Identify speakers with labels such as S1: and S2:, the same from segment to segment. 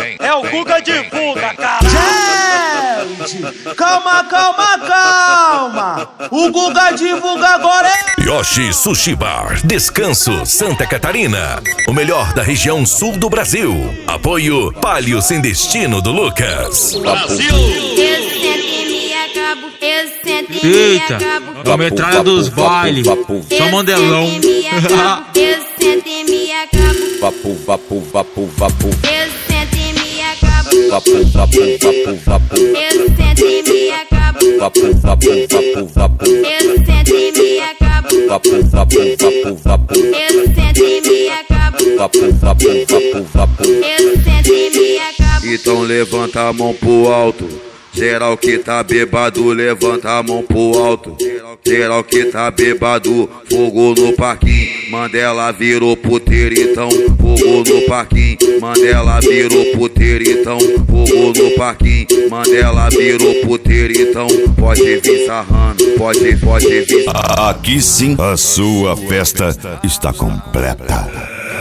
S1: É o Guga divulga, cara.
S2: Gente, calma, calma, calma. O Guga divulga agora é
S3: Yoshi Sushi Bar, Descanso, Santa Catarina. O melhor da região sul do Brasil. Apoio Palio Sem Destino do Lucas.
S1: Brasil!
S4: Eita, é o metralha dos bailes, só mandelão.
S5: Eu sento e me acabo.
S6: Vapo, vapo, vapo, vapo.
S5: Eu sento e me acabo.
S6: Vapo, vapo, vapo, vapo.
S5: Eu sento e me acabo.
S6: Vapo, vapo, vapo, vapo.
S5: Eu sento e me acabo.
S6: Vapo, vapo, vapo, vapo.
S5: Eu sento e me acabo.
S6: Vapo, vapo, vapo, vapo.
S5: Eu sento e me acabo.
S6: Então levanta a mão pro alto. Geral que tá bebado, levanta a mão pro alto. Geral que tá bebado, fogo no parquinho. Mandela virou puteiro, então fogo no parquinho. Mandela virou puteiro, então fogo no parquinho. Mandela virou puteiro, então pode vir sarrando, pode vir.
S3: Aqui sim, a sua festa está completa.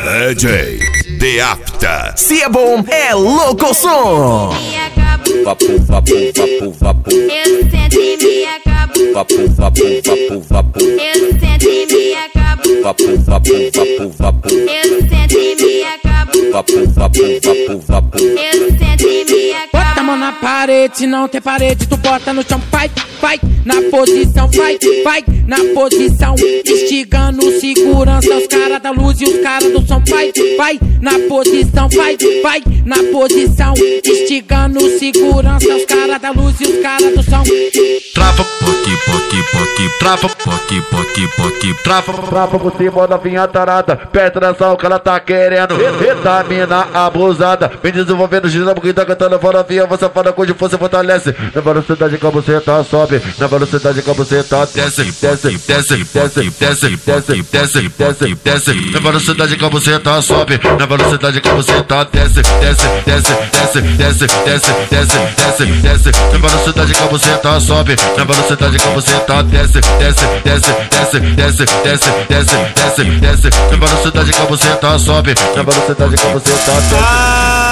S3: DJ The Apta. Se é bom, é louco som.
S5: Me acabo.
S6: Vapo, vapo, vapo, vapo.
S5: Eu sento e me acabo.
S6: Vapo, vapo, vapo, vapo.
S5: Eu sento e me acabo.
S6: Vapo, vapo, vapo, vapo.
S5: Eu sento e me acabo.
S6: Vapo, vapo, vapo, vapo.
S5: Eu sento e me acabo.
S2: Bota a mão na parede, se não tem parede, tu bota no chão, vai, vai, na posição, vai, vai, na posição, instigando segurança, os caras da luz e os caras do som, vai, vai, na posição, vai, vai, na posição, instigando segurança, os caras da luz e os caras do som.
S4: Trapa, poqui, poqui, poqui, trapa, poqui, poqui, poqui, trapa.
S7: Trapa por cima da vinha tarada, presta atenção que ela tá querendo. Eita mina abusada, vem desenvolvendo gira porque tá cantando fora via, você fala com força fortalece. Na velocidade que você tá sobe, na velocidade que você tá desce, desce, desce, desce, desce, desce, desce, desce, desce. Na velocidade que você tá sobe, na velocidade que você tá desce, desce, desce, desce, desce, desce, desce, desce, desce. Na velocidade que você tá sobe, na velocidade que você tá desce, desce, desce, desce, desce, desce, desce, desce, desce. Na velocidade que você tá sobe, na velocidade que você tá desce.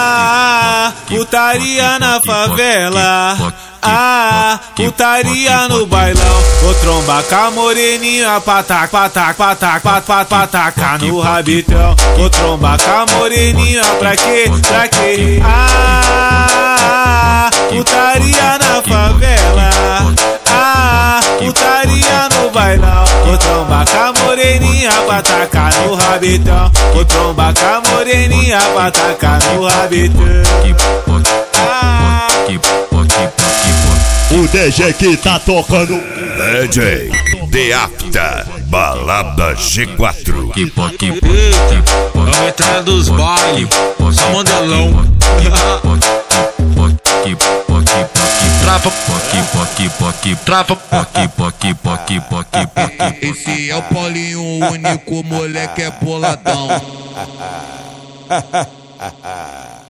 S1: Putaria na favela. Putaria no bailão. Vou trombar com a moreninha, pataca, pataca, pataca, pataca, pataca no rabitão. Vou trombar com a moreninha, pra quê? Pra quê? Putaria na favela. Putaria no bailão. Vou trombar com a moreninha, pataca no rabitão. Vou trombar com a moreninha, pataca no rabitão.
S8: O DJ que tá tocando
S3: DJ The Apta, Balada G4.
S4: Eita, é o metralha dos bailes, só mandelão. Trapa, poqui, poqui, poqui, trapa, poqui, poqui, poqui, poqui, poqui.
S9: Esse é o Paulinho, o único moleque é boladão.